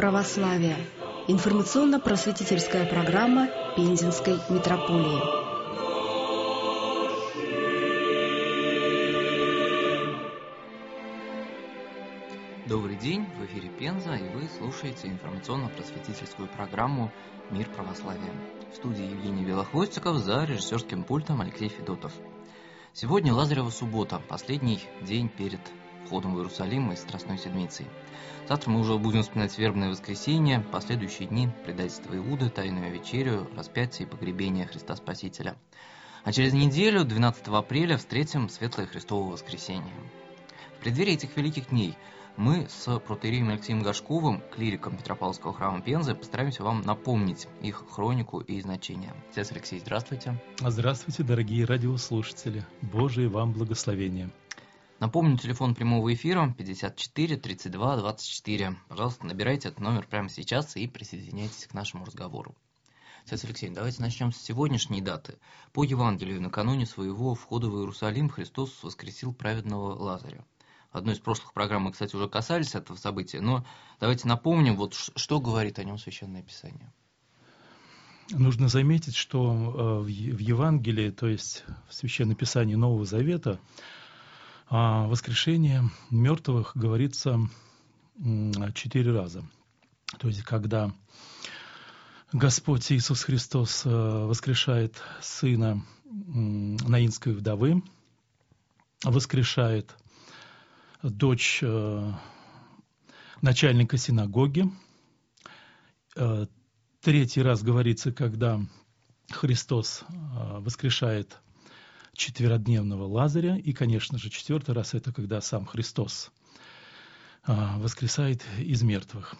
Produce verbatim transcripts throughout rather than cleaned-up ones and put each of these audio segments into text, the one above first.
православия. Информационно-просветительская программа Пензенской митрополии. Добрый день, в эфире Пенза, и вы слушаете информационно-просветительскую программу «Мир православия». В студии Евгений Белохвостиков, за режиссерским пультом Алексей Федотов. Сегодня Лазарева суббота, последний день перед входом в Иерусалим и Страстной Седмицей. Завтра мы уже будем вспоминать вербное воскресенье, последующие дни предательства Иуды, тайную вечерю, распятие и погребение Христа Спасителя. А через неделю, двенадцатого апреля, встретим Светлое Христово воскресенье. В преддверии этих великих дней мы с протоиереем Алексеем Горшковым, клириком Петропавловского храма Пензы, постараемся вам напомнить их хронику и значение. Отец Алексей, здравствуйте. Здравствуйте, дорогие радиослушатели. Божие вам благословение. Напомню, телефон прямого эфира пятьдесят четыре тридцать два двадцать четыре. Пожалуйста, набирайте этот номер прямо сейчас и присоединяйтесь к нашему разговору. Отец Алексей, давайте начнем с сегодняшней даты. По Евангелию, накануне своего входа в Иерусалим Христос воскресил праведного Лазаря. В одной из прошлых программ мы, кстати, уже касались этого события, но давайте напомним, вот что говорит о нем Священное Писание. Нужно заметить, что в Евангелии, то есть в Священном Писании Нового Завета, о воскрешении мертвых говорится четыре раза. То есть, когда Господь Иисус Христос воскрешает сына наинской вдовы, воскрешает дочь начальника синагоги. Третий раз говорится, когда Христос воскрешает четверодневного Лазаря. И, конечно же, четвертый раз это когда сам Христос воскресает из мертвых.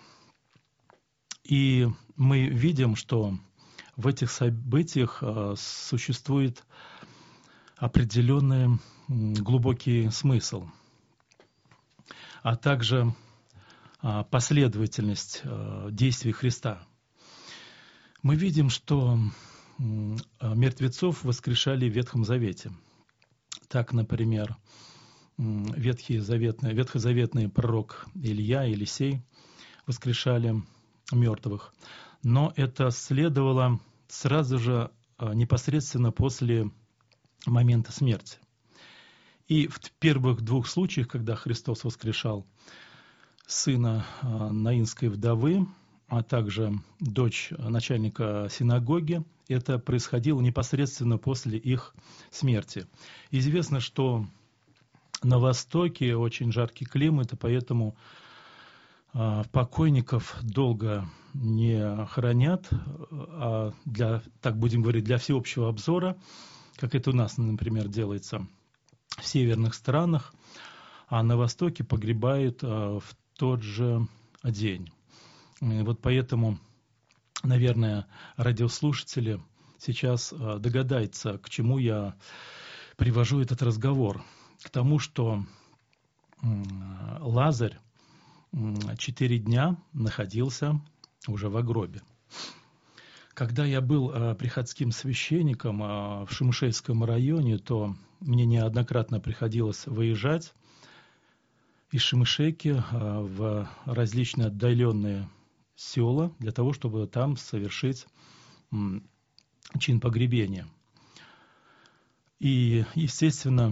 И мы видим, что в этих событиях существует определенный глубокий смысл, а также последовательность действий Христа. Мы видим, что мертвецов воскрешали в Ветхом Завете. Так, например, ветхозаветный, ветхозаветный пророк Илья, Елисей воскрешали мертвых. Но это следовало сразу же, непосредственно после момента смерти. И в первых двух случаях, когда Христос воскрешал сына наинской вдовы, а также дочь начальника синагоги, это происходило непосредственно после их смерти. Известно, что на Востоке очень жаркий климат, и поэтому покойников долго не хоронят, а для, так будем говорить, для всеобщего обзора, как это у нас, например, делается в северных странах, а на Востоке погребают в тот же день. И вот поэтому, наверное, радиослушатели сейчас догадаются, к чему я привожу этот разговор. К тому, что Лазарь четыре дня находился уже в гробе. Когда я был приходским священником в Шемушейском районе, то мне неоднократно приходилось выезжать из Шемушейки в различные отдаленные села для того, чтобы там совершить чин погребения. И, естественно,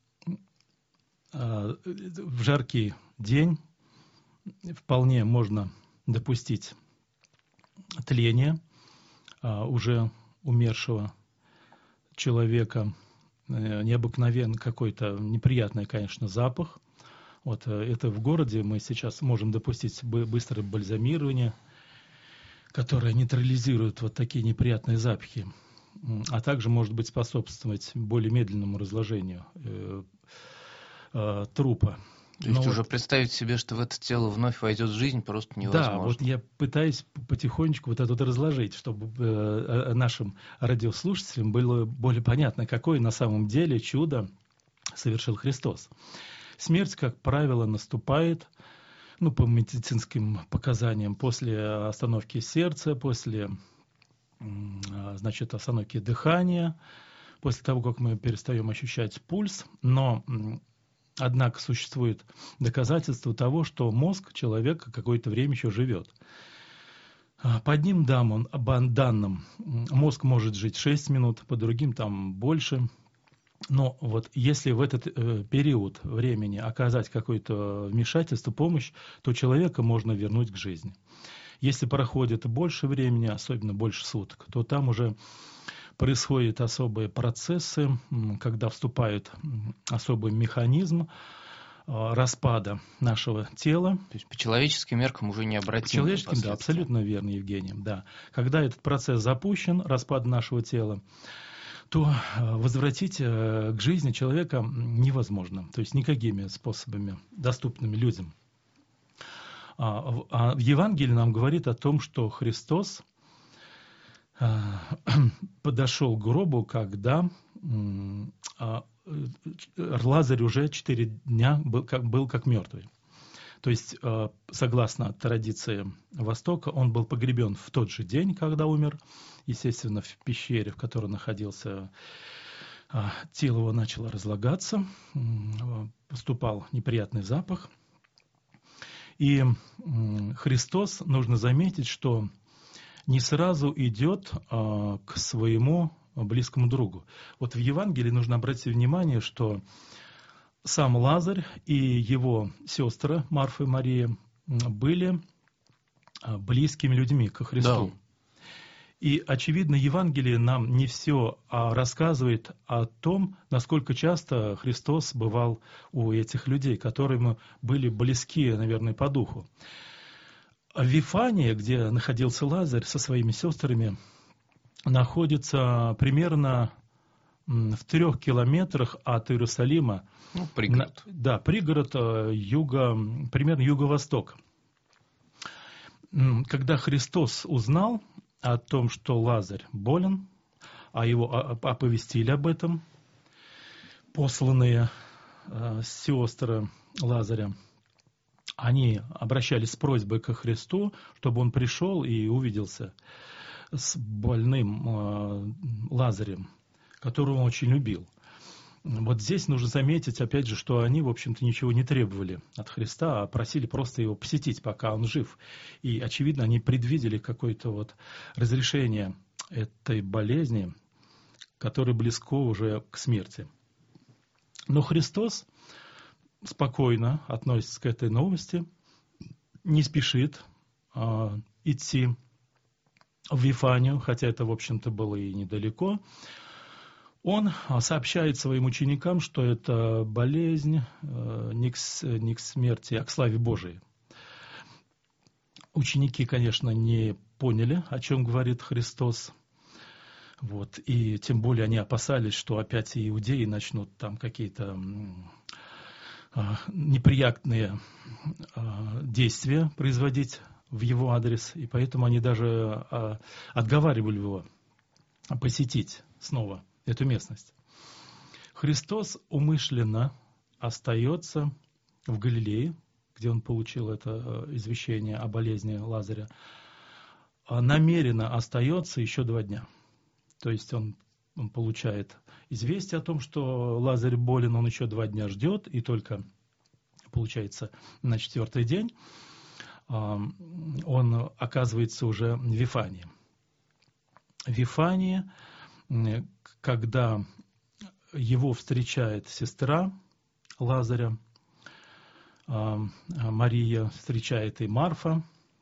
в жаркий день вполне можно допустить тление уже умершего человека, необыкновенный какой-то неприятный, конечно, запах. Вот это в городе мы сейчас можем допустить быстрое бальзамирование, которое нейтрализирует вот такие неприятные запахи, а также может быть способствовать более медленному разложению э, э, трупа. То есть Но уже вот, представить себе, что в это тело вновь войдет жизнь, просто невозможно. Да, вот я пытаюсь потихонечку вот это вот разложить, чтобы э, нашим радиослушателям было более понятно, какое на самом деле чудо совершил Христос. Смерть, как правило, наступает, ну, по медицинским показаниям, после остановки сердца, после, значит, остановки дыхания, после того, как мы перестаем ощущать пульс. Но Однако существует доказательство того, что мозг человека какое-то время еще живет. По одним данным, данным мозг может жить шесть минут, по другим там больше. Но вот если в этот э, период времени оказать какое-то вмешательство, помощь, то человека можно вернуть к жизни. Если проходит больше времени, особенно больше суток, то там уже происходят особые процессы, когда вступает особый механизм э, распада нашего тела. То есть по человеческим меркам уже необратимо. По человеческим, да, абсолютно верно, Евгений. Да. Когда этот процесс запущен, распад нашего тела, то возвратить к жизни человека невозможно. То есть никакими способами, доступными людям. А в Евангелии нам говорит о том, что Христос подошел к гробу, когда Лазарь уже четыре дня был как, был как мертвый. То есть, согласно традиции Востока, он был погребен в тот же день, когда умер. Естественно, в пещере, в которой находился, тело его начало разлагаться, поступал неприятный запах. И Христос, нужно заметить, что не сразу идет к своему близкому другу. Вот в Евангелии нужно обратить внимание, что сам Лазарь и его сестры Марфа и Мария были близкими людьми ко Христу. Да. И, очевидно, Евангелие нам не все рассказывает о том, насколько часто Христос бывал у этих людей, которым были близки, наверное, по духу. Вифания, где находился Лазарь со своими сестрами, находится примерно в трех километрах от Иерусалима. Ну, пригород. На, да, пригород юга, примерно юго-восток. Когда Христос узнал о том, что Лазарь болен, а его оповестили об этом посланные э, сестры Лазаря, они обращались с просьбой ко Христу, чтобы он пришел и увиделся с больным э, Лазарем, которого он очень любил. Вот здесь нужно заметить, опять же, что они, в общем-то, ничего не требовали от Христа, а просили просто его посетить, пока он жив. И, очевидно, они предвидели какое-то вот разрешение этой болезни, которая близко уже к смерти. Но Христос спокойно относится к этой новости, не спешит а, идти в Вифанию, хотя это, в общем-то, было и недалеко. Он сообщает своим ученикам, что это болезнь э, не, к, не к смерти, а к славе Божией. Ученики, конечно, не поняли, о чем говорит Христос. Вот, и тем более они опасались, что опять и иудеи начнут там какие-то э, неприятные э, действия производить в его адрес. И поэтому они даже э, отговаривали его посетить снова эту местность. Христос умышленно остается в Галилее, где он получил это извещение о болезни Лазаря, намеренно остается еще два дня. То есть он, он получает известие о том, что Лазарь болен, он еще два дня ждет, и только, получается, на четвертый день он оказывается уже в Вифании. В Вифании, когда его встречает сестра Лазаря, Мария, встречает и Марфа,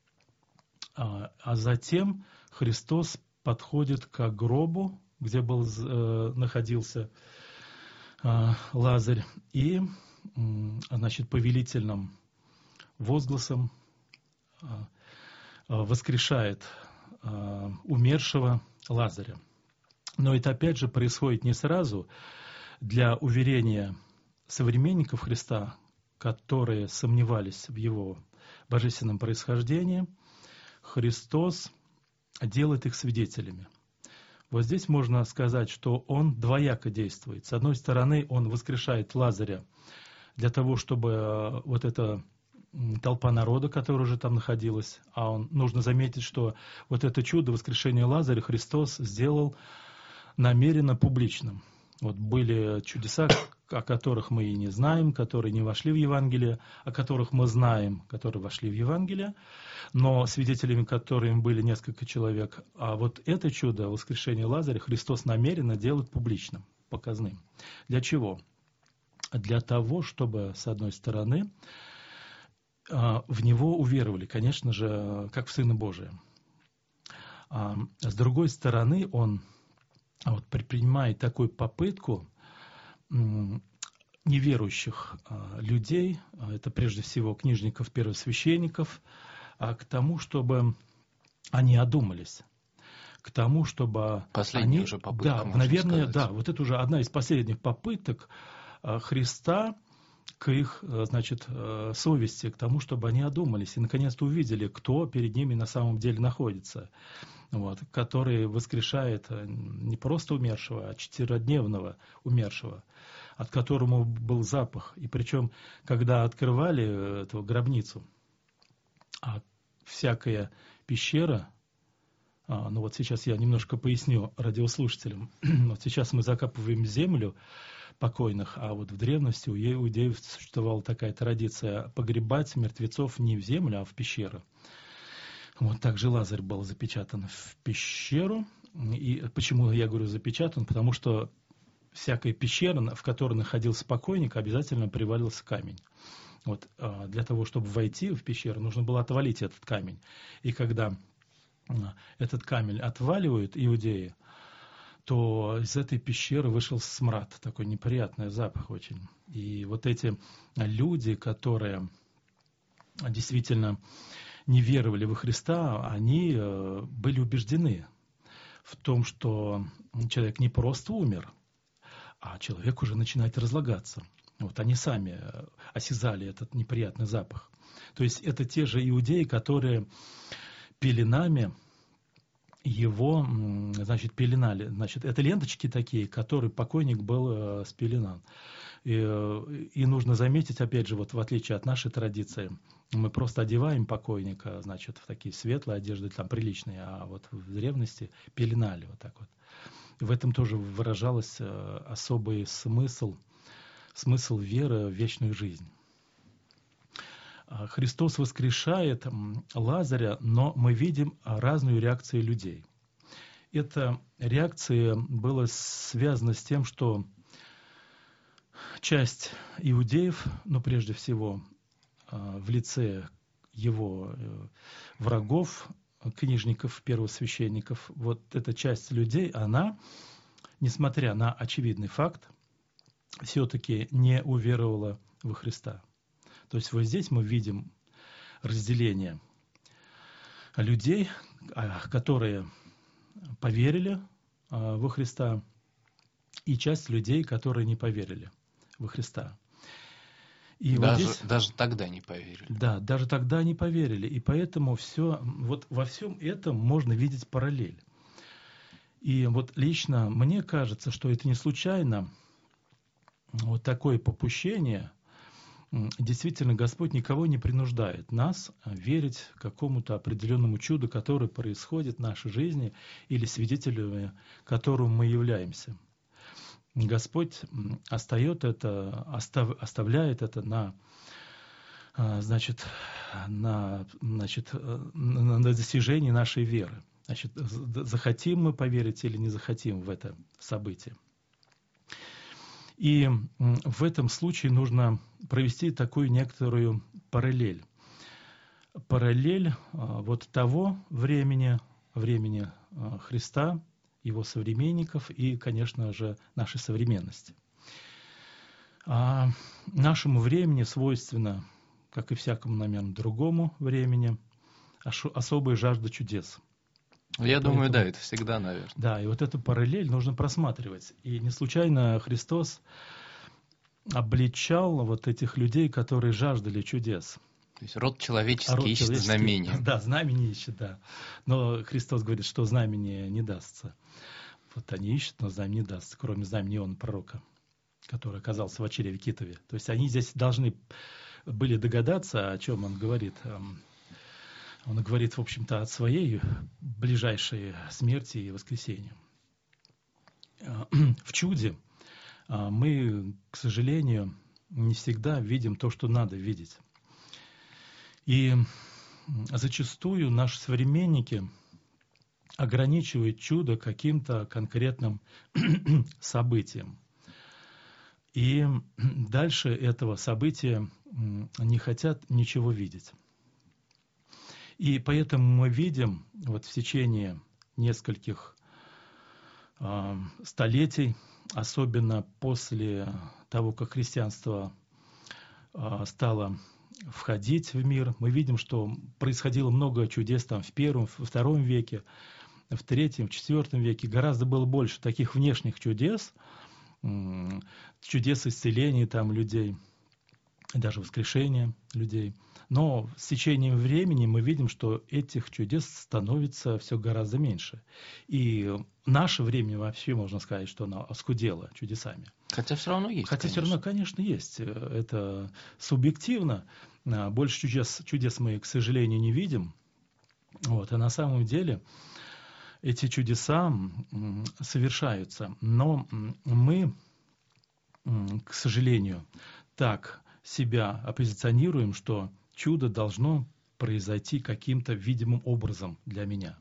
а затем Христос подходит к гробу, где был, находился Лазарь, и, значит, повелительным возгласом воскрешает умершего Лазаря. Но это опять же происходит не сразу. Для уверения современников Христа, которые сомневались в его божественном происхождении, Христос делает их свидетелями. Вот здесь можно сказать, что он двояко действует. С одной стороны, он воскрешает Лазаря для того, чтобы вот эта толпа народа, которая уже там находилась, а он, нужно заметить, что вот это чудо воскрешения Лазаря Христос сделал намеренно публичным. Вот были чудеса, о которых мы и не знаем, которые не вошли в Евангелие, о которых мы знаем, которые вошли в Евангелие, но свидетелями которым были несколько человек. А вот это чудо воскрешения Лазаря Христос намеренно делает публичным, показным. Для чего? Для того, чтобы, с одной стороны, в Него уверовали, конечно же, как в Сына Божия. А с другой стороны, Он вот предпринимает такую попытку неверующих людей, это прежде всего книжников, первосвященников, к тому, чтобы они одумались, к тому, чтобы Последняя они... уже попытка, да, можно наверное, сказать. да, вот это уже одна из последних попыток Христа к их, значит, совести, к тому, чтобы они одумались и наконец-то увидели, кто перед ними на самом деле находится, вот, который воскрешает не просто умершего, а четырёхдневного умершего, от которого был запах. И причем, когда открывали эту гробницу, а всякая пещера, а, ну вот сейчас я немножко поясню радиослушателям, вот сейчас мы закапываем землю покойных, а вот в древности у иудеев существовала такая традиция погребать мертвецов не в землю, а в пещеры. Вот так же Лазарь был запечатан в пещеру. И почему я говорю запечатан? Потому что всякая пещера, в которой находился покойник, обязательно привалился камень. Вот, для того, чтобы войти в пещеру, нужно было отвалить этот камень. И когда этот камень отваливают иудеи, то из этой пещеры вышел смрад, такой неприятный запах очень. И вот эти люди, которые действительно не веровали во Христа, они были убеждены в том, что человек не просто умер, а человек уже начинает разлагаться. Вот они сами осязали этот неприятный запах. То есть это те же иудеи, которые пеленами его, значит, пеленали. Значит, это ленточки такие, которые покойник был э, спеленан. И, и нужно заметить, опять же, вот в отличие от нашей традиции, мы просто одеваем покойника, значит, в такие светлые одежды, там приличные, а вот в древности пеленали вот так вот. В этом тоже выражался особый смысл, смысл веры в вечную жизнь. Христос воскрешает Лазаря, но мы видим разную реакцию людей. Эта реакция была связана с тем, что часть иудеев, ну прежде всего в лице его врагов, книжников, первосвященников, вот эта часть людей, она, несмотря на очевидный факт, все-таки не уверовала во Христа. То есть вот здесь мы видим разделение людей, которые поверили во Христа, и часть людей, которые не поверили во Христа. И даже, вот здесь, даже тогда не поверили. Да, даже тогда не поверили. И поэтому все, вот во всем этом можно видеть параллель. И вот лично мне кажется, что это не случайно вот такое попущение. Действительно, Господь никого не принуждает нас верить какому-то определенному чуду, которое происходит в нашей жизни, или свидетелями которому мы являемся. Господь остает это, остав, оставляет это на, значит, на, значит, на достижении нашей веры. Значит, захотим мы поверить или не захотим в это событие. И в этом случае нужно провести такую некоторую параллель. Параллель вот того времени, времени Христа, его современников и, конечно же, нашей современности. А нашему времени свойственно, как и всякому, наверное, другому времени, особая жажда чудес. Я Поэтому, думаю, да, это всегда, наверное. Да, и вот эту параллель нужно просматривать. И не случайно Христос обличал вот этих людей, которые жаждали чудес. То есть род человеческий А род ищет человеческий, знамения. Да, знамения ищет, да. Но Христос говорит, что знамение не дастся. Вот они ищут, но знамение не дастся, кроме знамения Иоанна Пророка, который оказался в очереве Китове. То есть они здесь должны были догадаться, о чем он говорит. Он говорит, в общем-то, о своей ближайшей смерти и воскресении. В чуде мы, к сожалению, не всегда видим то, что надо видеть. И зачастую наши современники ограничивают чудо каким-то конкретным событием. И дальше этого события не хотят ничего видеть. И поэтому мы видим вот в течение нескольких э, столетий, особенно после того, как христианство э, стало входить в мир, мы видим, что происходило много чудес там в первом, во втором веке, в третьем, в четвертом веке. Гораздо было больше таких внешних чудес, чудес исцеления там людей, даже воскрешения людей. Но с течением времени мы видим, что этих чудес становится все гораздо меньше. И наше время вообще, можно сказать, что оно оскудело чудесами. Хотя все равно есть. Хотя конечно. все равно, конечно, есть. Это субъективно. Больше чудес, чудес мы, к сожалению, не видим. Вот. А на самом деле эти чудеса совершаются. Но мы, к сожалению, так себя оппозиционируем, что чудо должно произойти каким-то видимым образом для меня.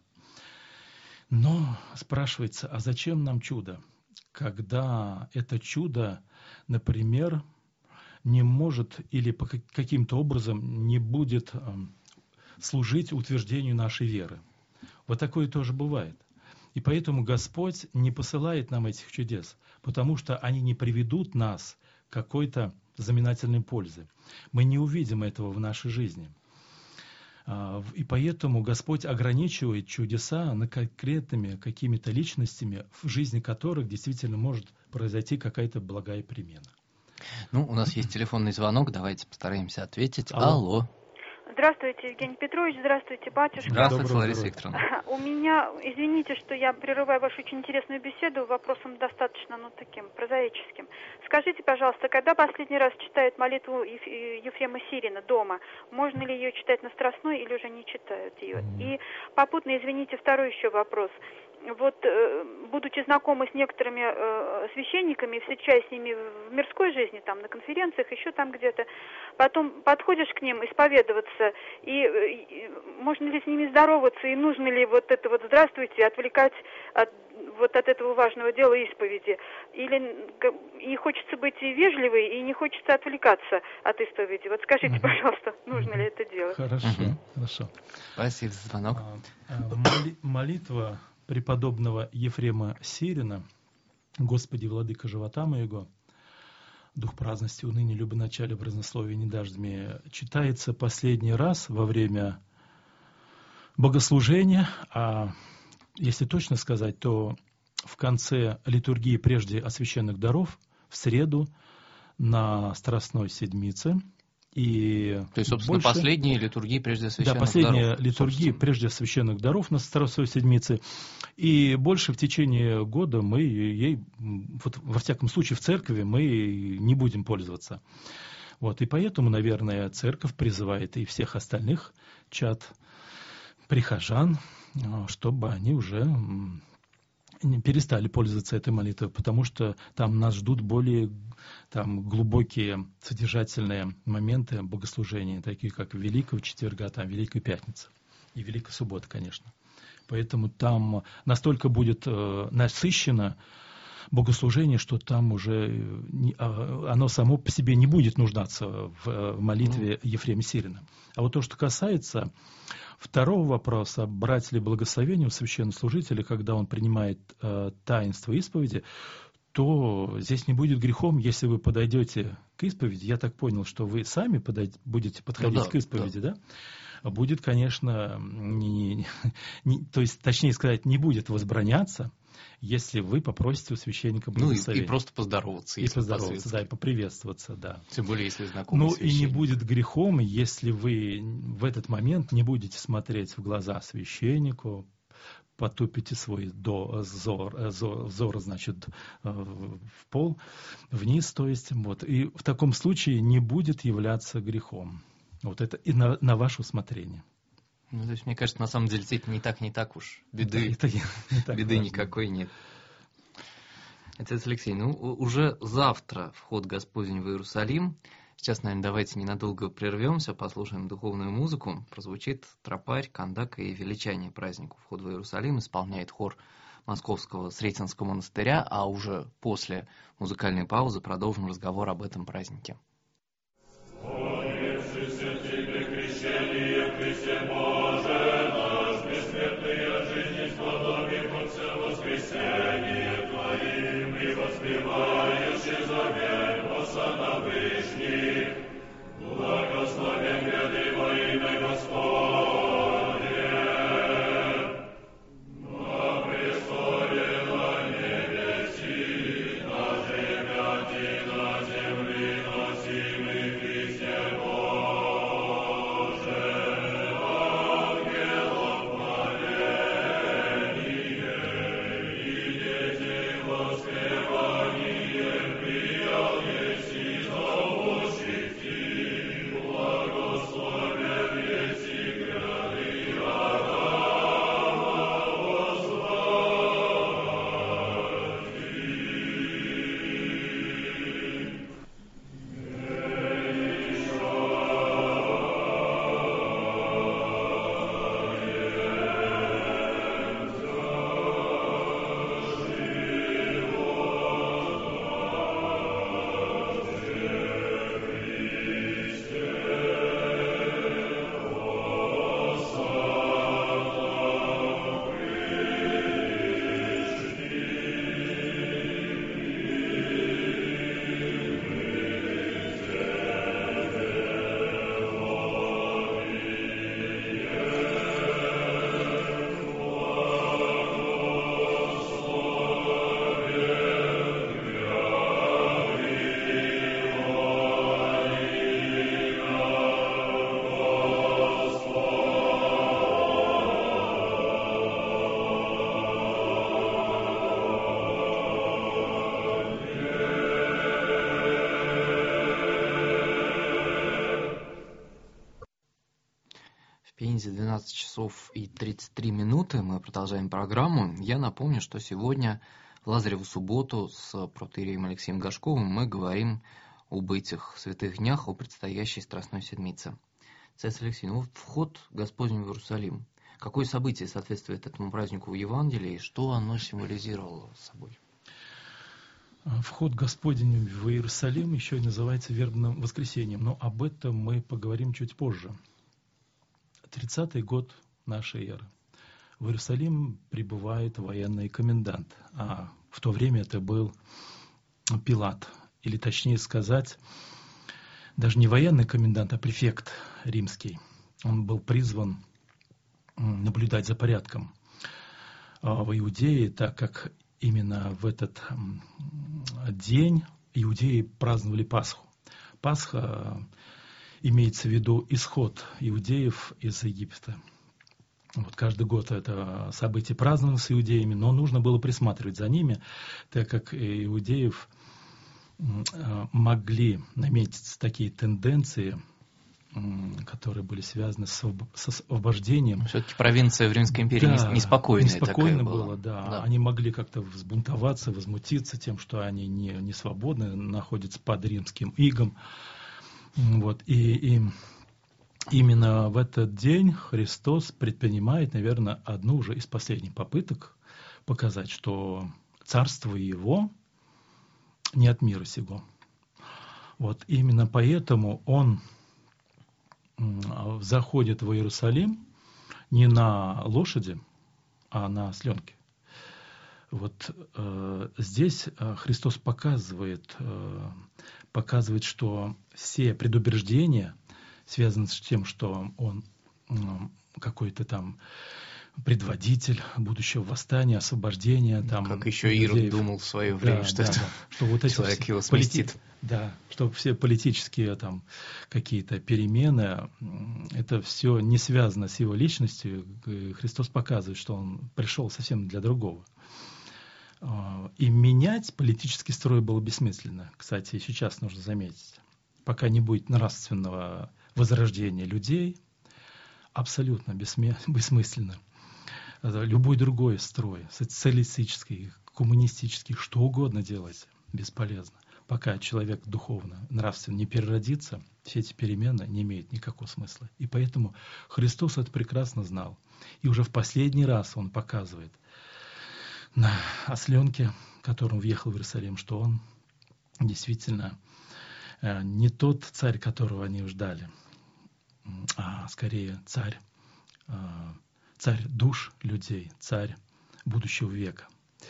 Но спрашивается, а зачем нам чудо? Когда это чудо, например, не может или по каким-то образом не будет служить утверждению нашей веры. Вот такое тоже бывает. И поэтому Господь не посылает нам этих чудес, потому что они не приведут нас к какой-то знаменательной пользе. Мы не увидим этого в нашей жизни. И поэтому Господь ограничивает чудеса на конкретными какими-то личностями, в жизни которых действительно может произойти какая-то благая перемена. Ну, у нас есть телефонный звонок, давайте постараемся ответить. Алло. Алло. Здравствуйте, Евгений Петрович, здравствуйте, батюшка. Здравствуйте, Доброго Лариса здоровья. Викторовна. У меня, извините, что я прерываю вашу очень интересную беседу вопросом достаточно, ну, таким прозаическим. Скажите, пожалуйста, когда последний раз читают молитву Ефрема Сирина дома, можно ли ее читать на Страстной или уже не читают ее? И попутно, извините, второй еще вопрос. Вот, будучи знакомы с некоторыми э, священниками, встречаясь с ними в мирской жизни, там, на конференциях, еще там где-то, потом подходишь к ним исповедоваться, и, и можно ли с ними здороваться, и нужно ли вот это вот «здравствуйте» отвлекать от, вот от этого важного дела исповеди? Или и хочется быть и вежливой, и не хочется отвлекаться от исповеди? Вот скажите, uh-huh. пожалуйста, нужно uh-huh. ли это делать? Хорошо, uh-huh. хорошо. Спасибо за звонок. А, а, моли, молитва преподобного Ефрема Сирина, «Господи, владыка живота моего, дух праздности, уныния, любоначалия, празднословия не дашь мне», читается последний раз во время богослужения, а если точно сказать, то в конце литургии прежде освященных даров, в среду на Страстной Седмице. И то есть, собственно, больше... последние литургии прежде священных даров. Да, последняя литургия прежде священных даров на Страстной Седмице. И больше в течение года мы ей, вот, во всяком случае, в церкви мы не будем пользоваться. Вот, и поэтому, наверное, церковь призывает и всех остальных чад, прихожан, чтобы они уже перестали пользоваться этой молитвой, потому что там нас ждут более там, глубокие содержательные моменты богослужения, такие как Великого Четверга, там, Великая Пятница и Великая Суббота, конечно. Поэтому там настолько будет э, насыщено богослужение, что там уже не, оно само по себе не будет нуждаться в, в молитве Ефрема Сирина. А вот то, что касается второго вопроса, брать ли благословение у священнослужителя, когда он принимает э, таинство исповеди, то здесь не будет грехом, если вы подойдете к исповеди. Я так понял, что вы сами подойдете, будете подходить ну, да, к исповеди, да? да? Будет, конечно, не, не, то есть, точнее сказать, не будет возбраняться, если вы попросите у священника благословения. Ну и, и просто поздороваться. И поздороваться, да, и поприветствоваться, да. Тем более, если знакомы Ну священник. И не будет грехом, если вы в этот момент не будете смотреть в глаза священнику, потупите свой взор, взор, значит, в пол, вниз, то есть, вот. И в таком случае не будет являться грехом. Вот это и на, на ваше усмотрение. Ну, то есть, мне кажется, на самом деле, это не так, не так уж. Беды, это, это не, не так беды важно. Никакой нет. Отец Алексей, ну уже завтра вход Господень в Иерусалим. Сейчас, наверное, давайте ненадолго прервемся, послушаем духовную музыку. Прозвучит тропарь, кандака и величание празднику вход в Иерусалим. Исполняет хор Московского Сретенского монастыря, а уже после музыкальной паузы продолжим разговор об этом празднике. Благословен гряды во имя Господне. В Пензе двенадцать часов и тридцать три минуты. Мы продолжаем программу. Я напомню, что сегодня в Лазареву субботу с протоиереем Алексеем Горшковым мы говорим об этих святых днях, о предстоящей Страстной Седмице. Отец Алексей, ну вход Господень в Иерусалим. Какое событие соответствует этому празднику в Евангелии и что оно символизировало собой? Вход Господень в Иерусалим еще и называется вербным воскресением, но об этом мы поговорим чуть позже. тридцатый год нашей эры. В Иерусалим прибывает военный комендант, а в то время это был Пилат, или точнее сказать, даже не военный комендант, а префект римский. Он был призван наблюдать за порядком в Иудее, так как именно в этот день иудеи праздновали Пасху. Пасха имеется в виду исход иудеев из Египта. Вот каждый год это событие праздновалось с иудеями, но нужно было присматривать за ними, так как иудеев могли наметиться такие тенденции, которые были связаны с освобождением. Все-таки провинция в Римской империи да, неспокойная неспокойно такая было, была. Да. Да. Они могли как-то взбунтоваться, возмутиться тем, что они не, не свободны, находятся под римским игом. Вот. И, и именно в этот день Христос предпринимает, наверное, одну уже из последних попыток показать, что царство Его не от мира сего. Вот именно поэтому Он заходит в Иерусалим не на лошади, а на осленке. Вот э, здесь Христос показывает, э, показывает, что все предубеждения связаны с тем, что Он э, какой-то там предводитель будущего восстания, освобождения. Там, как еще Ирод людей. думал в свое время, да, что, да, это да. что вот эти человек его сместит. Полити... Да, что все политические там какие-то перемены, это все не связано с Его личностью. Христос показывает, что Он пришел совсем для другого. И менять политический строй было бессмысленно. Кстати, сейчас нужно заметить, пока не будет нравственного возрождения людей, абсолютно бессмысленно. Любой другой строй, социалистический, коммунистических, что угодно делайте, бесполезно. Пока человек духовно, нравственно не переродится, все эти перемены не имеют никакого смысла. И поэтому Христос это прекрасно знал. И уже в последний раз Он показывает на осленке, которым въехал в Иерусалим, что Он действительно не тот царь, которого они ждали, а скорее царь, царь душ людей, царь будущего века.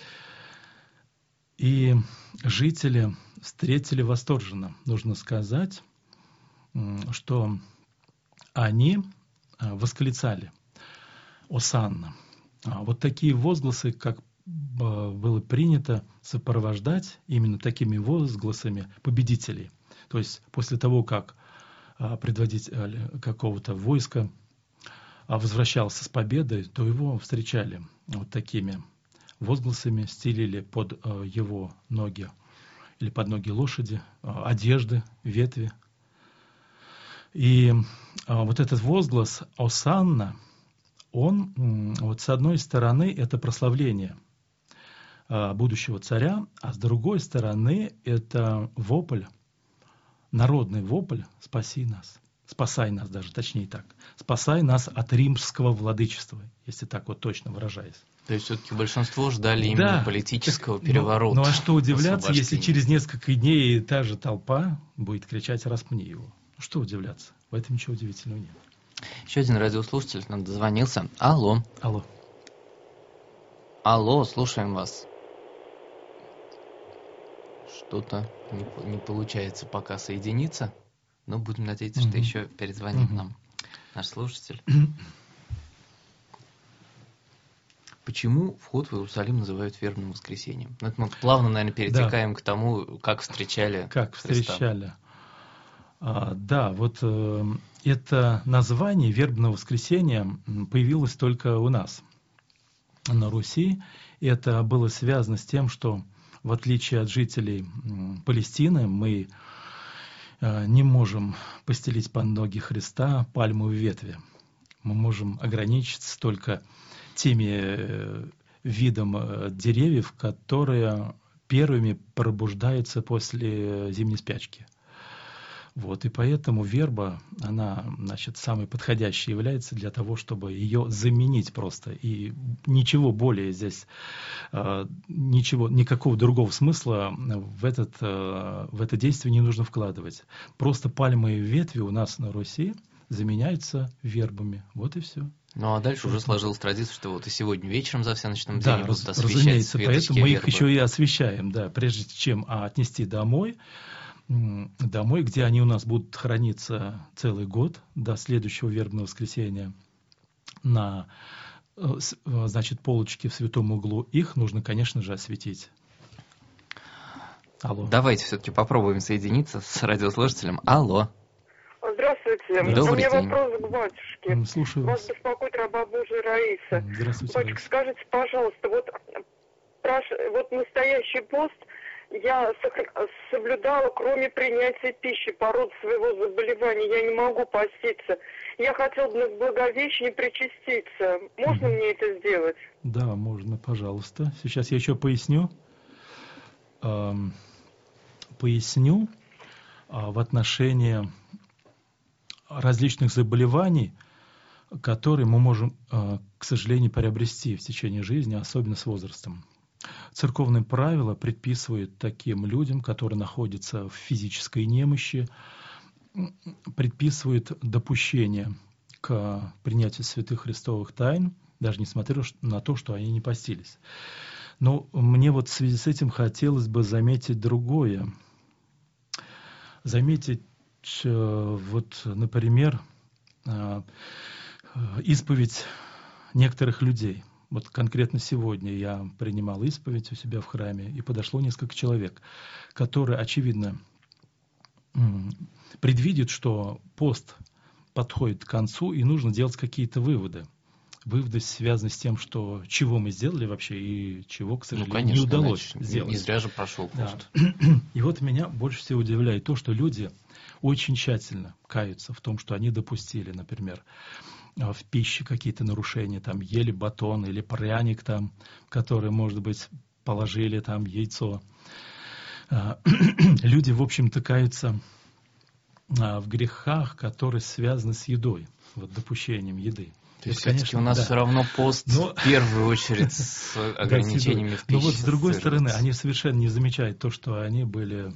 И жители встретили восторженно. Нужно сказать, что они восклицали «Осанна». Вот такие возгласы, как было принято сопровождать именно такими возгласами победителей. То есть после того, как предводитель какого-то войска возвращался с победой, то его встречали вот такими возгласами, стелили под его ноги или под ноги лошади, одежды, ветви. И вот этот возглас «Осанна», он, вот с одной стороны, это прославление будущего царя, а с другой стороны, это вопль, народный вопль «Спаси нас». Спасай нас даже, точнее так. Спасай нас от римского владычества, если так вот точно выражаясь. То есть все-таки большинство ждали именно да, политического так, переворота. Ну, ну а что удивляться, если через несколько дней та же толпа будет кричать «Распни его». Что удивляться? В этом ничего удивительного нет. Еще один радиослушатель к нам дозвонился. Алло. Алло. Алло, слушаем вас. Что-то не, не получается пока соединиться. Но будем надеяться, mm-hmm. что еще перезвонит mm-hmm. нам наш слушатель. Почему вход в Иерусалим называют вербным воскресеньем? Ну, это мы плавно, наверное, перетекаем да. к тому, как встречали Как Христа. встречали. А, да, вот э, это название вербного воскресенья появилось только у нас, на Руси. Это было связано с тем, что в отличие от жителей Палестины, мы не можем постелить под ноги Христа пальмовые ветви. Мы можем ограничиться только теми видом деревьев, которые первыми пробуждаются после зимней спячки. Вот, и поэтому верба, она, значит, самой подходящей является для того, чтобы ее заменить просто. И ничего более здесь, ничего, никакого другого смысла в, этот, в это действие не нужно вкладывать. Просто пальмовые ветви у нас на Руси заменяются вербами. Вот и все. Ну а дальше уже сложилась традиция, что вот и сегодня вечером за всеночным днем да, будут раз, освещать разумеется, поэтому мы вербы. их еще и освещаем, да, прежде чем отнести домой. домой, где они у нас будут храниться целый год до следующего вербного воскресенья на, значит, полочке в святом углу. Их нужно, конечно же, осветить. Алло. Давайте все-таки попробуем соединиться с радиослушателем. Алло. Здравствуйте. Добрый У меня день. вопрос к батюшке. Слушаю вас. Вас беспокоит раба Божия Раиса. Здравствуйте, Батюшка, Раиса. скажите, пожалуйста, вот, прош... вот настоящий пост я соблюдала, кроме принятия пищи по роду своего заболевания. Я не могу поститься. Я хотела бы на Благовещение причаститься. Можно mm-hmm. мне это сделать? Да, можно, пожалуйста. Сейчас я еще поясню. Эм, поясню э, в отношении различных заболеваний, которые мы можем, э, к сожалению, приобрести в течение жизни, особенно с возрастом. Церковные правила предписывают таким людям, которые находятся в физической немощи, предписывают допущение к принятию святых христовых тайн, даже несмотря на то, что они не постились. Но мне вот в связи с этим хотелось бы заметить другое. Заметить, вот, например, исповедь некоторых людей. Вот конкретно сегодня я принимал исповедь у себя в храме, и подошло несколько человек, которые, очевидно, предвидят, что пост подходит к концу, и нужно делать какие-то выводы. Выводы связаны с тем, что чего мы сделали вообще, и чего, к сожалению, ну, конечно, не удалось иначе, сделать. Не зря же прошел пост. Да. И вот меня больше всего удивляет то, что люди очень тщательно каются в том, что они допустили, например, в пище какие-то нарушения, там ели батон или пряник, там, который, может быть, положили там яйцо. Люди, в общем-то, каются в грехах, которые связаны с едой, вот допущением еды. То есть, конечно, у нас да. все равно пост но... в первую очередь с ограничениями в пище. Но вот с другой стороны, они совершенно не замечают то, что они были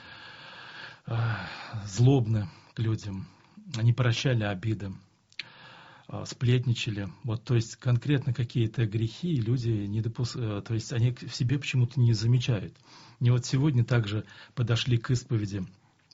э, злобны к людям, они прощали обиды, э, сплетничали. Вот, то есть конкретно какие-то грехи люди не допускают, то есть они в себе почему-то не замечают. И вот сегодня также подошли к исповеди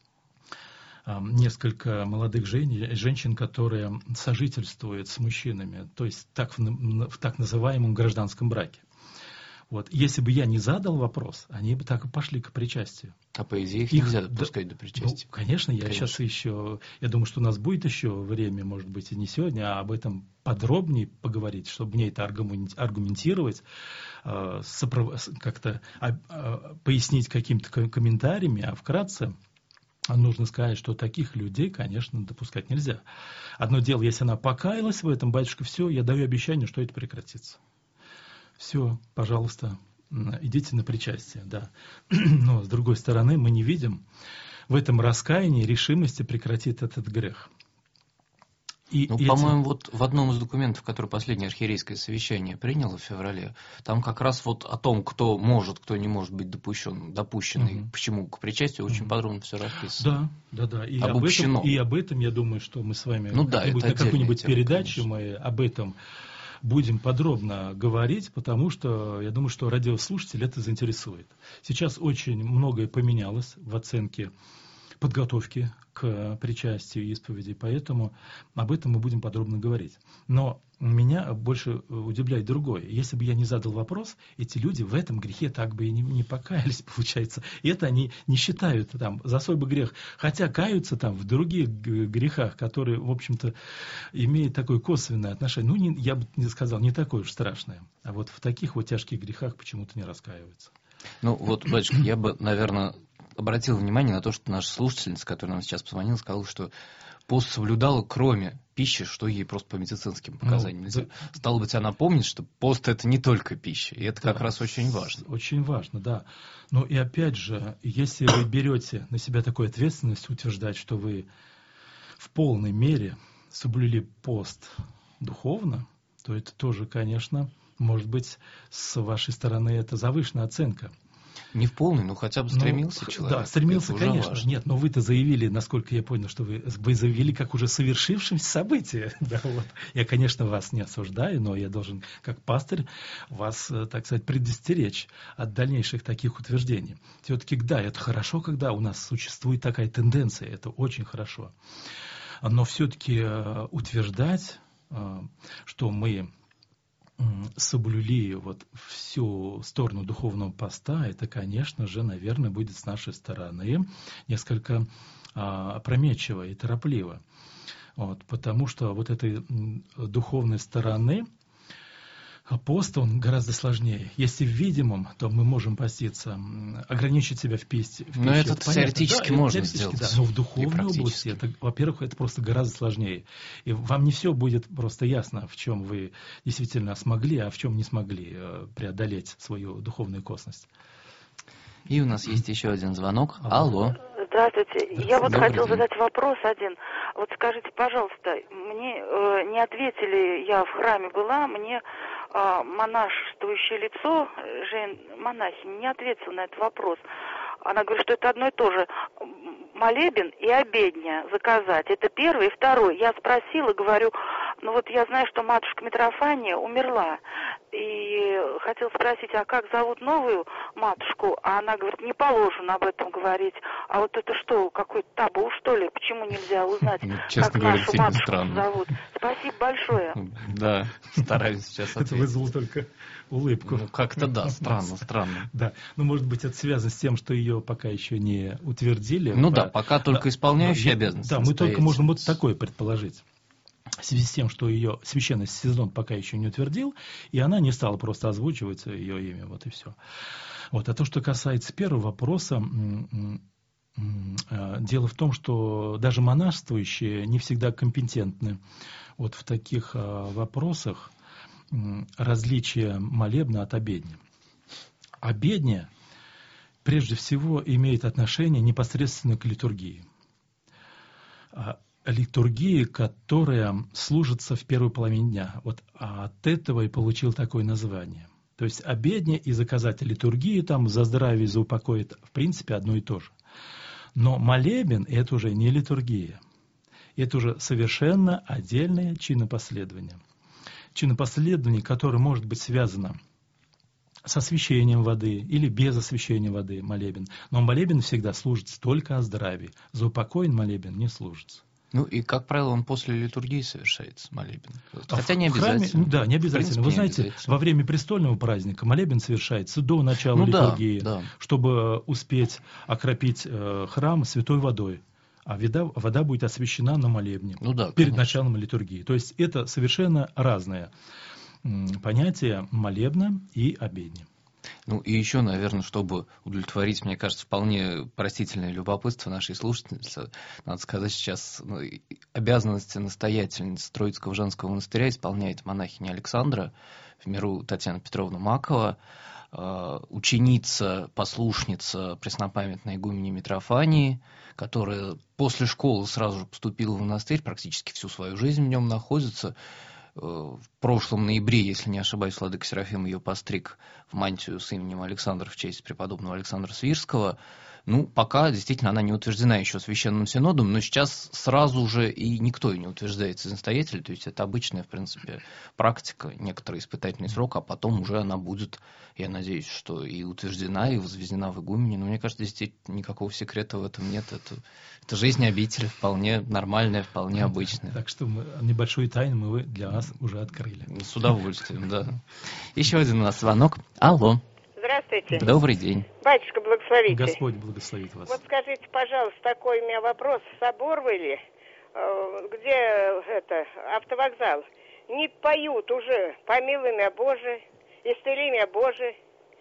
несколько молодых жен, женщин, которые сожительствуют с мужчинами, то есть так, в, в так называемом гражданском браке. Вот. Если бы я не задал вопрос, они бы так и пошли к причастию. А по идее их, их нельзя допускать да, до причастия. Ну, конечно, я конечно. сейчас еще, я думаю, что у нас будет еще время, может быть, и не сегодня, а об этом подробнее поговорить, чтобы мне это аргументировать, как-то пояснить какими-то комментариями, а вкратце нужно сказать, что таких людей, конечно, допускать нельзя. Одно дело, если она покаялась в этом, батюшка, все, я даю обещание, что это прекратится. Все, пожалуйста, идите на причастие, да. Но, с другой стороны, мы не видим в этом раскаянии решимости прекратить этот грех. И ну, эти... по-моему, вот в одном из документов, который последнее архиерейское совещание приняло в феврале, там как раз вот о том, кто может, кто не может быть допущен, допущенный, угу. почему к причастию, очень угу. подробно все расписано. Да, да, да. И об, этом, и об этом, я думаю, что мы с вами ну, да, на какой-нибудь тема, передаче конечно. мы об этом будем подробно говорить, потому что я думаю, что радиослушатель это заинтересует. Сейчас очень многое поменялось в оценке подготовки к причастию и исповеди, поэтому об этом мы будем подробно говорить. Но меня больше удивляет другое. Если бы я не задал вопрос, эти люди в этом грехе так бы и не, не покаялись, получается. И это они не считают там, за свой бы грех, хотя каются там в других грехах, которые, в общем-то, имеют такое косвенное отношение. Ну, не, я бы не сказал, не такое уж страшное. А вот в таких вот тяжких грехах почему-то не раскаиваются. Ну, вот, батюшка, я бы, наверное, обратил внимание на то, что наша слушательница, которая нам сейчас позвонила, сказала, что пост соблюдала, кроме пищи, что ей просто по медицинским показаниям нельзя. Ну, стало быть, она помнит, что пост это не только пища, и это да, как раз очень важно. Очень важно, да. Но и опять же, если вы берете на себя такую ответственность утверждать, что вы в полной мере соблюли пост духовно, то это тоже, конечно, может быть, с вашей стороны это завышенная оценка. Не в полный, но хотя бы стремился ну, человек. Да, стремился, конечно. Важно. Нет, но вы-то заявили, насколько я понял, что вы, вы заявили как уже совершившееся событие. Да, вот. Я, конечно, вас не осуждаю, но я должен, как пастырь, вас, так сказать, предостеречь от дальнейших таких утверждений. Все-таки, да, это хорошо, когда у нас существует такая тенденция, это очень хорошо. Но все-таки утверждать, что мы соблюли вот всю сторону духовного поста, это, конечно же, наверное, будет с нашей стороны несколько а, опрометчиво и торопливо. Вот, потому что вот этой духовной стороны пост, он гораздо сложнее. Если в видимом, то мы можем поститься, ограничить себя в пище. В но это теоретически да, можно теоретически, сделать. Да, но в духовной области, это, во-первых, это просто гораздо сложнее. И вам не все будет просто ясно, в чем вы действительно смогли, а в чем не смогли преодолеть свою духовную косность. И у нас есть еще один звонок. Алло. Здравствуйте. Здравствуйте. Я вот Добрый хотела день. задать вопрос один. Вот скажите, пожалуйста, мне э, не ответили, я в храме была, мне э, монашествующее лицо, жен, монахи, не ответила на этот вопрос. Она говорит, что это одно и то же. Молебен и обедня заказать. Это первый и второй. Я спросила, говорю, ну вот я знаю, что матушка Митрофания умерла. И хотела спросить, а как зовут новую матушку? А она говорит, не положено об этом говорить. А вот это что, какой-то табу, что ли? Почему нельзя узнать, ну, как говоря, нашу матушку странно. Зовут? Спасибо большое. Да, стараюсь сейчас ответить. Это вызвало только улыбку. Ну, как-то да, странно, странно. Да, ну, может быть, это связано с тем, что ее пока еще не утвердили. Ну да, пока только исполняющий обязанности. Да, мы только можем вот такое предположить. В связи с тем, что ее священный сезон пока еще не утвердил, и она не стала просто озвучивать ее имя, вот и все. Вот. А то, что касается первого вопроса, дело в том, что даже монашествующие не всегда компетентны вот в таких вопросах различия молебна от обедни. Обедня прежде всего имеет отношение непосредственно к литургии. Литургии, которая служится в первой половине дня. Вот от этого и получил такое название. То есть обедня и заказать литургии, там за здравие, за упокой, это в принципе одно и то же. Но молебен – это уже не литургия. Это уже совершенно отдельное чинопоследование. Чинопоследование, которое может быть связано с освящением воды или без освящения воды молебен. Но молебен всегда служится только о здравии. За упокой молебен не служится. Ну и, как правило, он после литургии совершается, молебен. Хотя а не храме, обязательно. Да, не обязательно. Вы знаете, обязательно. Во время престольного праздника молебен совершается до начала ну, литургии, да, да. чтобы успеть окропить э, храм святой водой. А вода, вода будет освящена на молебне ну, да, перед конечно. началом литургии. То есть это совершенно разное понятие молебна и обедни. Ну и еще, наверное, чтобы удовлетворить, мне кажется, вполне простительное любопытство нашей слушательницы, надо сказать, сейчас ну, обязанности настоятельницы Троицкого женского монастыря исполняет монахиня Александра, в миру Татьяна Петровна Макова, ученица, послушница преснопамятной игумени Митрофании, которая после школы сразу же поступила в монастырь, практически всю свою жизнь в нем находится. В прошлом ноябре, если не ошибаюсь, владыка Серафим ее постриг в мантию с именем Александра в честь преподобного Александра Свирского. Ну, пока действительно она не утверждена еще Священным Синодом, но сейчас сразу же и никто и не утверждается из настоятелей, то есть это обычная, в принципе, практика, некоторый испытательный срок, а потом уже она будет, я надеюсь, что и утверждена, и возведена в игумене. Но мне кажется, здесь никакого секрета в этом нет. Это, это жизнь обители вполне нормальная, вполне обычная. Так что мы, небольшую тайну мы для вас уже открыли. С удовольствием, да. Еще один у нас звонок. Алло. Здравствуйте. Добрый день. Батюшка, благословите. Господь благословит вас. Вот скажите, пожалуйста, такой у меня вопрос. Собор были, где это, автовокзал, не поют уже «Помилуй меня, Боже», «Исцели меня, Боже».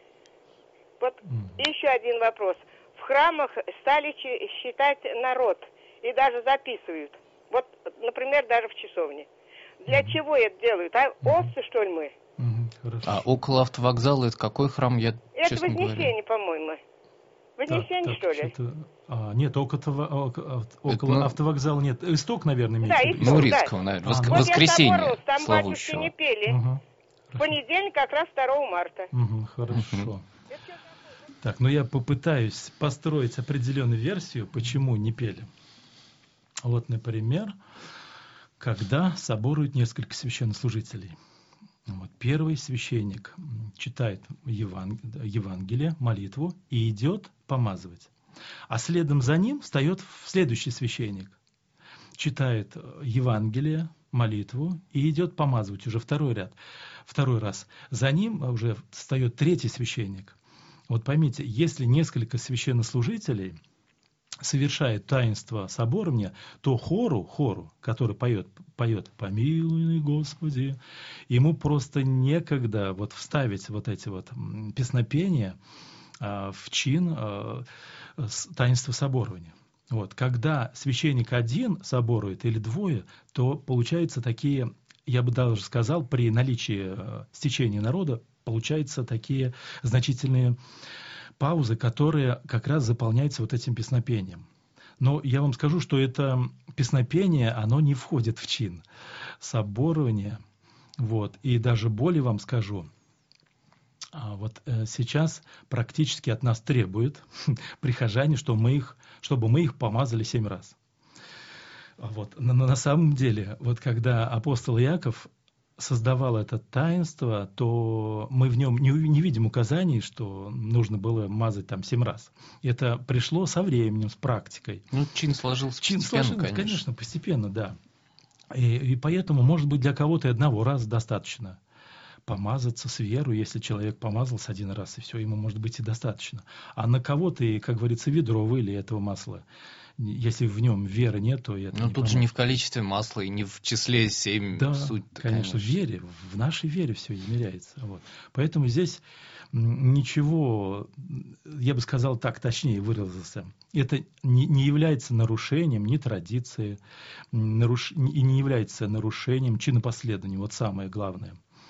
Вот mm. еще один вопрос. В храмах стали считать народ и даже записывают. Вот, например, даже в часовне. Для mm. чего это делают? А овцы, что ли, мы? Хорошо. А около автовокзала это какой храм? Я, это честно Вознесение, говоря... по-моему. Вознесение, так, что так, ли? А, нет, около, около это, ну... автовокзала нет. Исток, наверное, имеется. Да, Исток, ну, Рицкого, да. наверное. Воск... А, вот Воскресенье. Я там славущего. батюшки не пели. Угу. В понедельник как раз второго марта. Угу, хорошо. Так, ну я попытаюсь построить определенную версию, почему не пели. Вот, например, когда соборуют несколько священнослужителей. Вот, первый священник читает Еван... Евангелие, молитву и идет помазывать. А следом за ним встает следующий священник, читает Евангелие, молитву и идет помазывать уже второй ряд, второй раз. За ним уже встает третий священник. Вот поймите, если несколько священнослужителей совершает таинство соборования, то хору, хору, который поет, поет «Помилуй, Господи», ему просто некогда вот вставить вот эти вот песнопения а, в чин а, таинства соборования. Вот. Когда священник один соборует или двое, то получаются такие, я бы даже сказал, при наличии стечения народа, получаются такие значительные паузы, которые как раз заполняются вот этим песнопением. Но я вам скажу, что это песнопение, оно не входит в чин соборования. Вот. И даже более вам скажу, вот сейчас практически от нас требуют прихожане, что мы их, чтобы мы их помазали семь раз. Вот. Но на самом деле, вот когда апостол Иаков создавал это таинство, то мы в нем не, не видим указаний, что нужно было мазать там семь раз. Это пришло со временем, с практикой. Ну, чин сложился чин постепенно, сложился, конечно. конечно, постепенно, да. И, и поэтому, может быть, для кого-то и одного раза достаточно помазаться с верой, если человек помазался один раз, и все, ему, может быть, и достаточно. А на кого-то, и, как говорится, ведро выли этого масла. Если в нем веры нет, то это Ну, не тут поможет. же не в количестве масла и не в числе семь. Да, суть конечно, конечно, в вере, в нашей вере все измеряется. Вот. Поэтому здесь ничего, я бы сказал так, точнее выразился, это не, не является нарушением ни традиции, наруш... и не является нарушением чинопоследования, вот самое главное.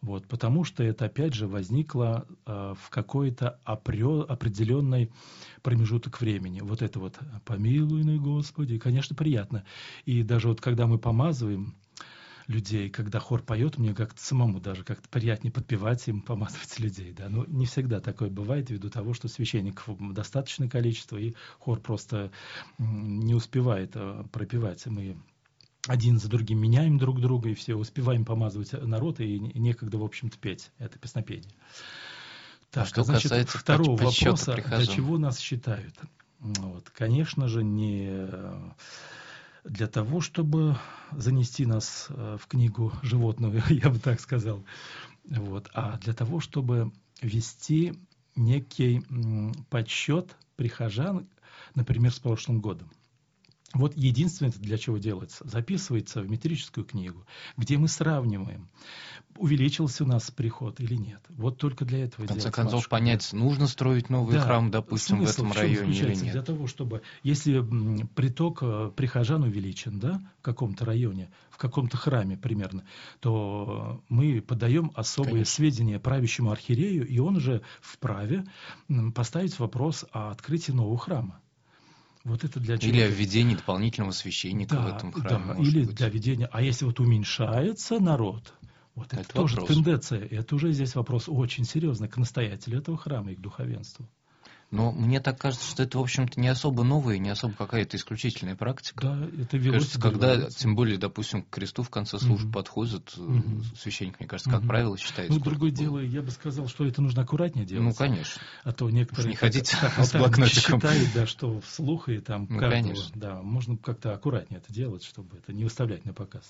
Вот, потому что это, опять же, возникло э, в какой-то опре- определенный промежуток времени. Вот это вот «помилуй, ны, Господи», конечно, приятно. И даже вот когда мы помазываем людей, когда хор поет, мне как-то самому даже как-то приятнее подпевать им, помазывать людей. Да? Но не всегда такое бывает, ввиду того, что священников достаточное количество, и хор просто не успевает э, пропевать. Мы один за другим меняем друг друга, и все успеваем помазывать народ, и некогда, в общем-то, петь. Это песнопение. Так, а что значит, касается второго вопроса, прихожан. для чего нас считают? Вот, конечно же, не для того, чтобы занести нас в книгу животного, я бы так сказал, вот, а для того, чтобы вести некий подсчет прихожан, например, с прошлым годом. Вот единственное, для чего делается, записывается в метрическую книгу, где мы сравниваем, увеличился у нас приход или нет. Вот только для этого делается. В конце концов, понять, нужно строить новый да, храм, допустим, в этом в районе или нет. Для того, чтобы, если приток прихожан увеличен, да, в каком-то районе, в каком-то храме примерно, то мы подаем особые Конечно. сведения правящему архиерею, и он же вправе поставить вопрос о открытии нового храма. Вот это для чего? Или о введении дополнительного священника да, в этом храме. Да, или быть. для введения. А если вот уменьшается народ, вот это, это тоже вопрос. Тенденция. Это уже здесь вопрос очень серьезный к настоятелю этого храма и к духовенству. Но мне так кажется, что это, в общем-то, не особо новая, не особо какая-то исключительная практика. Да, это велось. Кажется, когда, тем более, допустим, к кресту в конце службы угу. подходит угу. священник, мне кажется, как угу. правило, считается. Ну, другое дело, я бы сказал, что это нужно аккуратнее делать. Ну, конечно. А то некоторые не хотите так, с блокнотиком. считают, да, что вслух и там ну, каждого, конечно. Да, можно как-то аккуратнее это делать, чтобы это не выставлять на показ.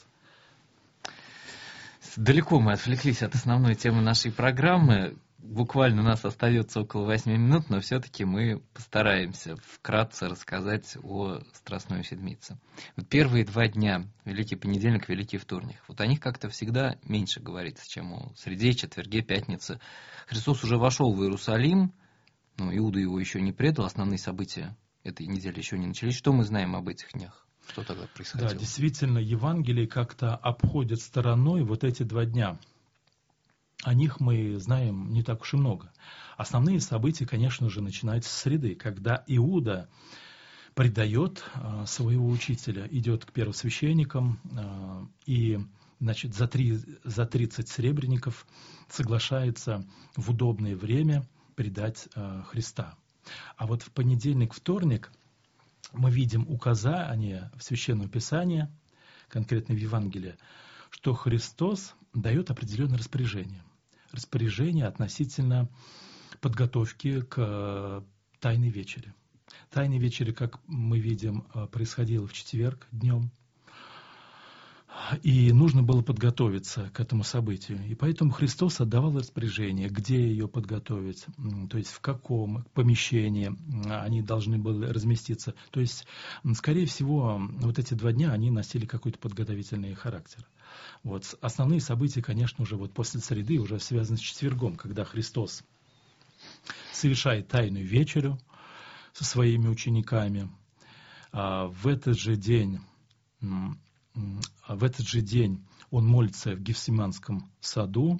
Далеко мы отвлеклись от основной темы нашей программы. Буквально у нас остается около восьми минут, но все-таки мы постараемся вкратце рассказать о Страстной Седмице. Вот первые два дня, Великий Понедельник, Великий Вторник, вот о них как-то всегда меньше говорится, чем о среде, четверге, пятнице. Христос уже вошел в Иерусалим, но Иуда его еще не предал, основные события этой недели еще не начались. Что мы знаем об этих днях? Что тогда происходило? Да, действительно, Евангелие как-то обходит стороной вот эти два дня. О них мы знаем не так уж и много. Основные события, конечно же, начинаются с среды, когда Иуда предает э, своего учителя, идет к первосвященникам э, и значит, за, три, за тридцать сребреников соглашается в удобное время предать э, Христа. А вот в понедельник, вторник мы видим указание в Священном Писании, конкретно в Евангелии, что Христос дает определенное распоряжение. Распоряжение относительно подготовки к Тайной вечере. Тайной вечере, как мы видим, происходило в четверг днем. И нужно было подготовиться к этому событию. И поэтому Христос отдавал распоряжение, где ее подготовить, то есть в каком помещении они должны были разместиться. То есть, скорее всего, вот эти два дня они носили какой-то подготовительный характер. Вот. Основные события, конечно, уже вот после среды уже связаны с четвергом, когда Христос совершает Тайную вечерю со своими учениками. В этот же день, в этот же день он молится в Гефсиманском саду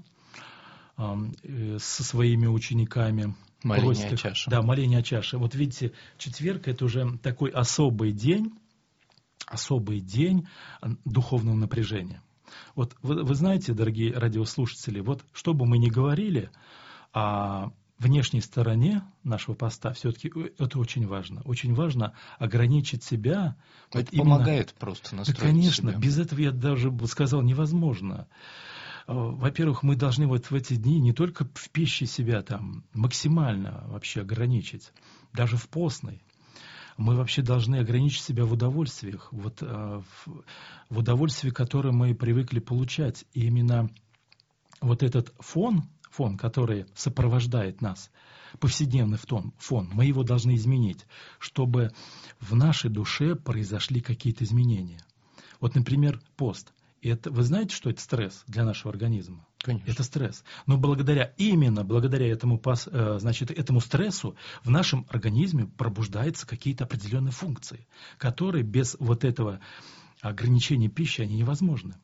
со своими учениками. Моление о чаше. Да, моление о чаше. Вот видите, четверг — это уже такой особый день, особый день духовного напряжения. Вот вы, вы знаете, дорогие радиослушатели, вот что бы мы ни говорили о внешней стороне нашего поста, все-таки это очень важно. Очень важно ограничить себя. Это вот помогает именно, просто настроить да, конечно, себя. Без этого, я даже бы сказал, невозможно. Во-первых, мы должны вот в эти дни не только в пище себя там максимально вообще ограничить, даже в постной. Мы вообще должны ограничить себя в удовольствиях, вот, в, в удовольствии, которое мы привыкли получать. И именно вот этот фон, фон, который сопровождает нас, повседневный фон, фон, мы его должны изменить, чтобы в нашей душе произошли какие-то изменения. Вот, например, пост. Это, вы знаете, что это стресс для нашего организма? Конечно. Это стресс. Но благодаря, именно благодаря этому, значит, этому стрессу в нашем организме пробуждаются какие-то определенные функции, которые без вот этого ограничения пищи они невозможны.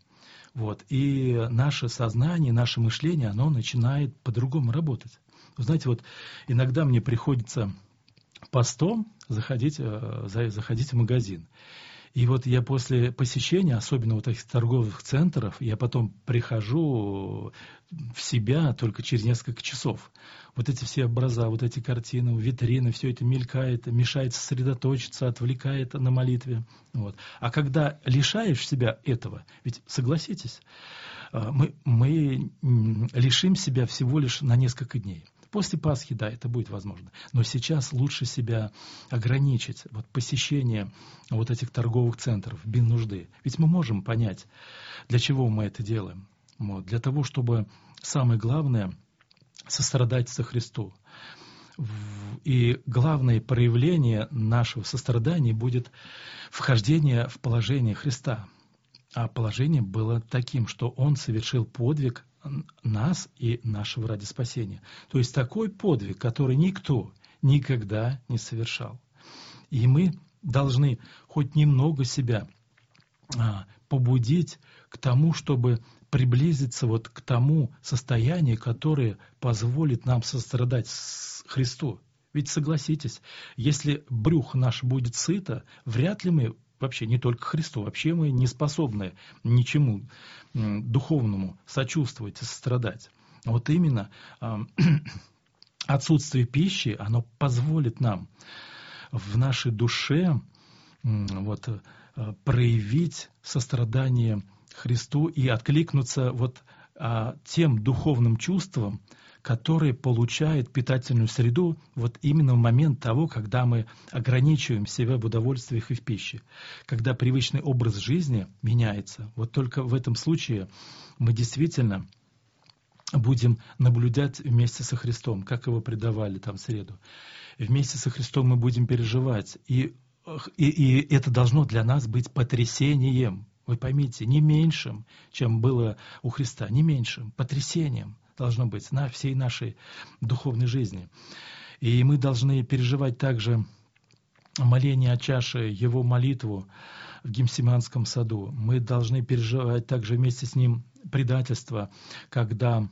Вот. И наше сознание, наше мышление, оно начинает по-другому работать. Вы знаете, вот иногда мне приходится постом заходить, заходить в магазин. И вот я после посещения, особенно вот этих торговых центров, я потом прихожу в себя только через несколько часов. Вот эти все образа, вот эти картины, витрины, все это мелькает, мешает сосредоточиться, отвлекает на молитве. Вот. А когда лишаешь себя этого, ведь согласитесь, мы, мы лишим себя всего лишь на несколько дней. После Пасхи, да, это будет возможно. Но сейчас лучше себя ограничить. Вот посещение вот этих торговых центров без нужды. Ведь мы можем понять, для чего мы это делаем. Вот. Для того, чтобы самое главное сострадать со Христу. И главное проявление нашего сострадания будет вхождение в положение Христа. А положение было таким, что Он совершил подвиг нас и нашего ради спасения. То есть такой подвиг, который никто никогда не совершал. И мы должны хоть немного себя а, побудить к тому, чтобы приблизиться вот к тому состоянию, которое позволит нам сострадать Христу. Ведь согласитесь, если брюхо наше будет сыто, вряд ли мы вообще не только Христу, вообще мы не способны ничему духовному сочувствовать и сострадать. Вот именно э, отсутствие пищи, оно позволит нам в нашей душе э, вот, э, проявить сострадание Христу и откликнуться вот э, тем духовным чувствам, которые получают питательную среду вот именно в момент того, когда мы ограничиваем себя в удовольствиях и в пище. Когда привычный образ жизни меняется, вот только в этом случае мы действительно будем наблюдать вместе со Христом, как его предавали там в среду. Вместе со Христом мы будем переживать. И, и, и это должно для нас быть потрясением. Вы поймите, не меньшим, чем было у Христа, не меньшим, потрясением должно быть на всей нашей духовной жизни. И мы должны переживать также моление о чаше, его молитву в Гефсиманском саду. Мы должны переживать также вместе с ним предательство, когда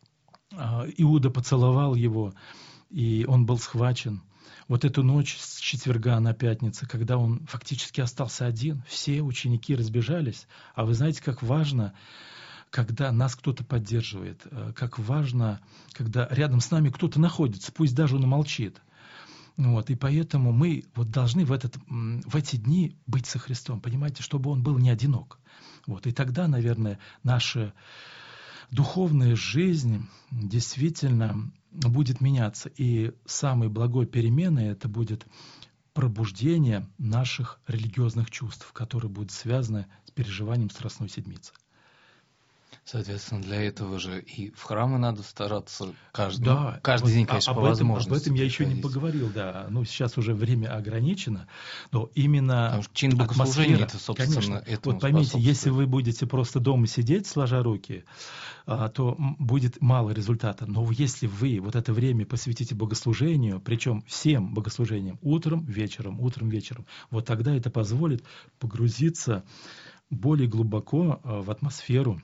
Иуда поцеловал его, и он был схвачен. Вот эту ночь с четверга на пятницу, когда он фактически остался один, все ученики разбежались. А вы знаете, как важно, когда нас кто-то поддерживает, как важно, когда рядом с нами кто-то находится, пусть даже он и молчит. Вот, и поэтому мы вот должны в, этот, в эти дни быть со Христом, понимаете, чтобы он был не одинок. Вот, и тогда, наверное, наша духовная жизнь действительно будет меняться. И самой благой переменой это будет пробуждение наших религиозных чувств, которые будут связаны с переживанием Страстной Седмицы. Соответственно, для этого же и в храмы надо стараться каждый, да, каждый вот, день, конечно, а, по об возможности. Этом, об этом я еще не поговорил, да. Ну, сейчас уже время ограничено, но именно чин богослужения, это, собственно, конечно. этому Вот поймите, если вы будете просто дома сидеть, сложа руки, то будет мало результата. Но если вы вот это время посвятите богослужению, причем всем богослужениям, утром, вечером, утром, вечером, вот тогда это позволит погрузиться более глубоко в атмосферу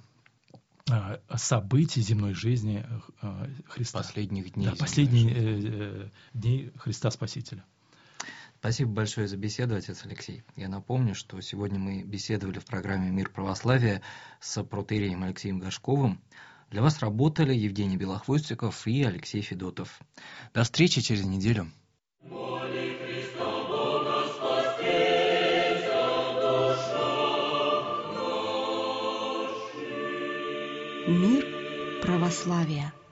событий земной жизни Христа. Последних дней. Да, последних э, дней Христа Спасителя. Спасибо большое за беседу, отец Алексей. Я напомню, что сегодня мы беседовали в программе «Мир православия» с протоиереем Алексеем Горшковым. Для вас работали Евгений Белохвостиков и Алексей Федотов. До встречи через неделю. Мир православия.